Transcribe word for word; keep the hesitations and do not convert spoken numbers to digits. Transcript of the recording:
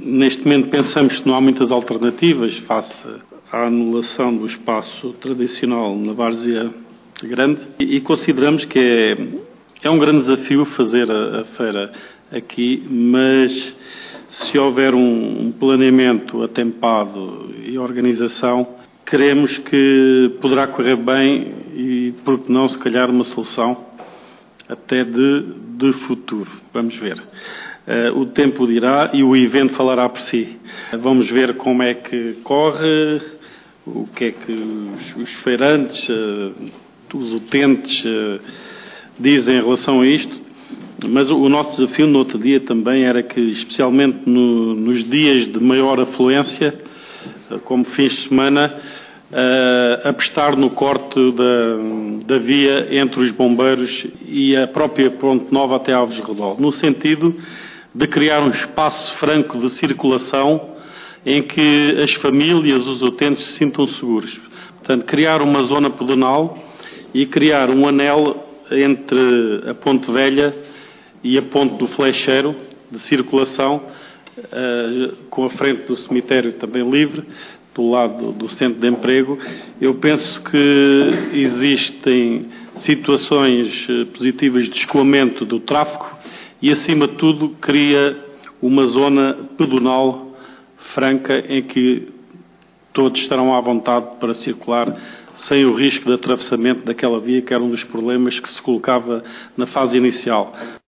neste momento pensamos que não há muitas alternativas face à anulação do espaço tradicional na Várzea Grande e, e consideramos que é, é um grande desafio fazer a, a feira aqui, mas se houver um, um planeamento atempado e organização, queremos que poderá correr bem e, por que não, se calhar, uma solução até de, de futuro. Vamos ver. Uh, o tempo dirá e o evento falará por si. Uh, vamos ver como é que corre, o que é que os, os feirantes, uh, os utentes uh, dizem em relação a isto. Mas o, o nosso desafio no outro dia também era que, especialmente no, nos dias de maior afluência, uh, como fins de semana, uh, apostar no corte da, da via entre os bombeiros e a própria Ponte Nova até Alves de Redol, no sentido de criar um espaço franco de circulação em que as famílias, os utentes se sintam seguros. Portanto, criar uma zona pedonal e criar um anel entre a Ponte Velha e a Ponte do Flecheiro de circulação, uh, com a frente do cemitério também livre, do lado do centro de emprego. Eu penso que existem situações positivas de escoamento do tráfego e, acima de tudo, cria uma zona pedonal franca em que todos estarão à vontade para circular sem o risco de atravessamento daquela via, que era um dos problemas que se colocava na fase inicial.